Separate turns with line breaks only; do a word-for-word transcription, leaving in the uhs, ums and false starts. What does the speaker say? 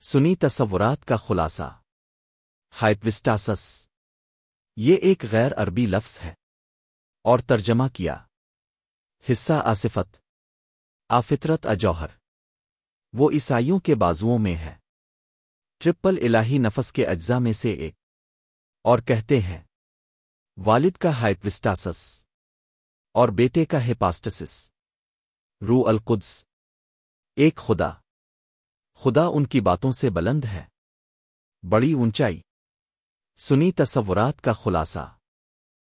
सुनी तसव्वुरात का खुलासा। हाइपविस्टासस ये एक गैर अरबी लफ्ज़ है और तर्जमा किया। हिस्सा आसिफत आफितरत अजौहर वो ईसाइयों के बाजुओं में है, ट्रिपल इलाही नफस के अज्जा में से एक। और कहते हैं वालिद का हाइपविस्टासस और बेटे का हिपास्टसिस। रू अल कुद्स एक खुदा। खुदा उनकी बातों से बुलंद है, बड़ी ऊंचाई। सुनी तसव्वुरात का खुलासा।